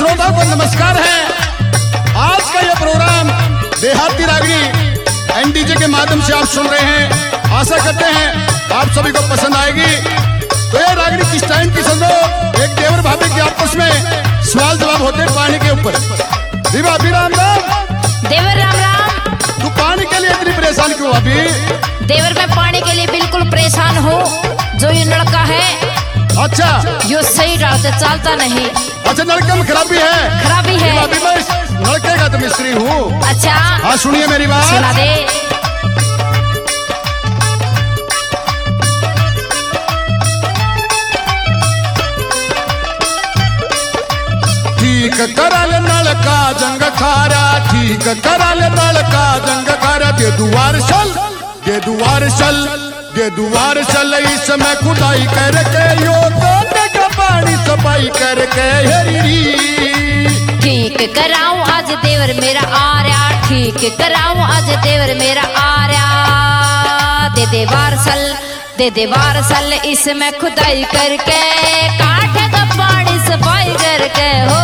श्रोताओं को नमस्कार है। आज का यह प्रोग्राम देहाती रागनी एनडीजे के माध्यम से आप सुन रहे हैं। आशा करते हैं आप सभी को पसंद आएगी। तो ये रागनी किस टाइम की सुन लो, एक देवर भाभी के आपस में सवाल जवाब होते हैं पानी के ऊपर। भाभी राम राम। देवर राम राम। तू पानी के लिए इतनी परेशान क्यों अभी? देवर मैं पानी के लिए बिल्कुल परेशान हूँ। जो ये लड़का है अच्छा, यो सही राह से चलता नहीं। अच्छा, लड़के में खराबी है? खराबी है। अभी मैं इस लड़के का तो मिस्त्री हूँ। अच्छा हाँ, सुनिए मेरी बात। सुना दे। ठीक करल नल का जंग खारा, ठीक करल नल का जंग खारा। दे दुआर चल, दे दुआर चल, दे दुआर चल। इसमें खुदाई करके यो कोने का पानी सफाई करके हेरी। ठीक कराऊं आज देवर मेरा आ रहा, ठीक कराऊं आज देवर मेरा आ रहा। दे दे वारसल, दे दे वारसल। इसमें खुदाई करके काठ का पानी सफाई करके हो।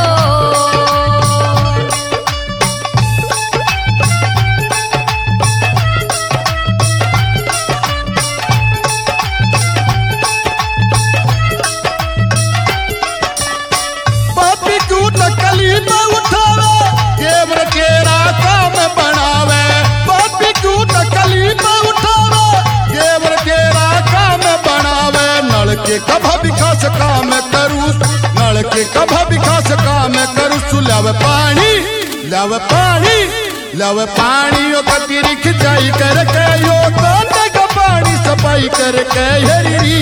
कभा भी खास काम करूँ, नल के कभा भी खास काम करूँ। लाव पानी, लाव पानी, लाव पानी। ओ कतीरी खिंचाई करके यो कोने का पानी सफाई करके हेरी।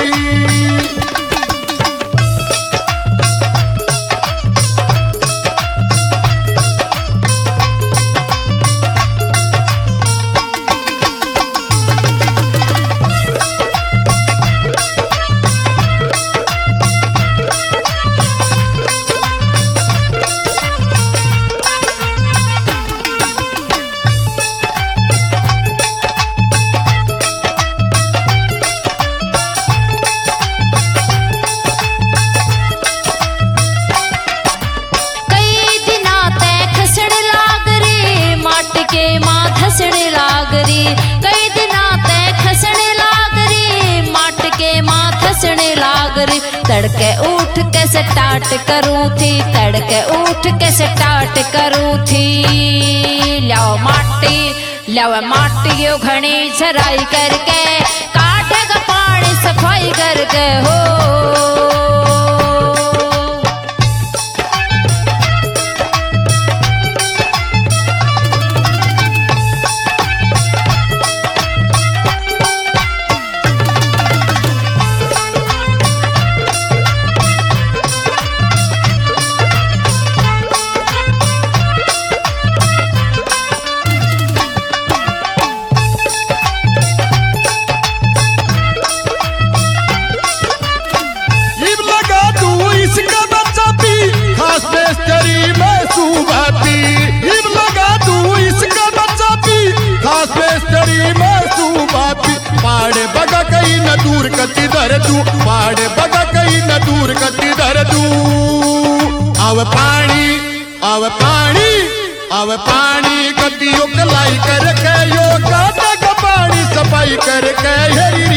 तड़के उठ के स्टार्ट करूँ थी, तड़के उठ के स्टार्ट करूँ थी। लाओ माटी, लाओ माटी यो घनी झराई करके काटे का पानी सफाई करके हो। पाड़े बगा कई न दूर कती दर तू, पाड़े बगा कई न दूर कती दर तू। आव पानी, आव पानी, आव पानी। कतियों कलाई करके यो काटे का पानी सफाई करके हेरी।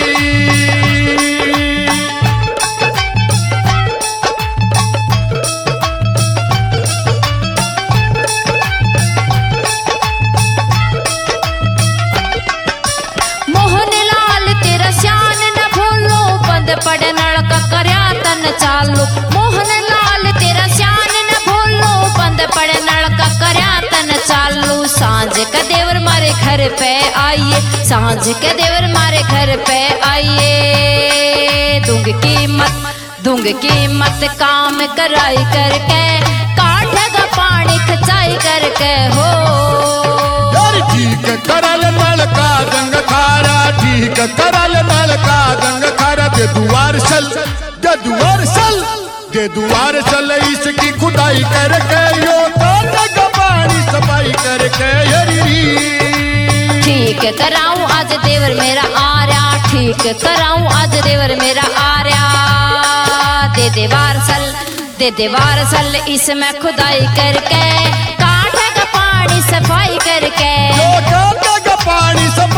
पड़े नलका करया तन चालू। मोहन लाल तेरा श्यान न भूलो, बंद पड़े नलका करया तन चालू। सांझ के देवर मारे घर पे आइए, सांझ के देवर मारे घर पे आइए। दूंग कीमत, दूंग कीमत काम कराई करके काठ का पानी खचाई करके हो। ठीक करल नल का जंग खारा, ठीक करल नल का जंग खारा। दे दुआर चल, दे दुआर चल, दे दुआर चल। इसकी खुदाई करके यो कोने का पानी सफाई करके हेरी। ठीक कराऊं आज देवर मेरा आ रहा, ठीक कराऊं आज देवर मेरा आ रहा। दे दे वारसल, दे दीवार सल इसमें खुदाई करके, काट का पानी सफाई करके, जो काट का पानी सब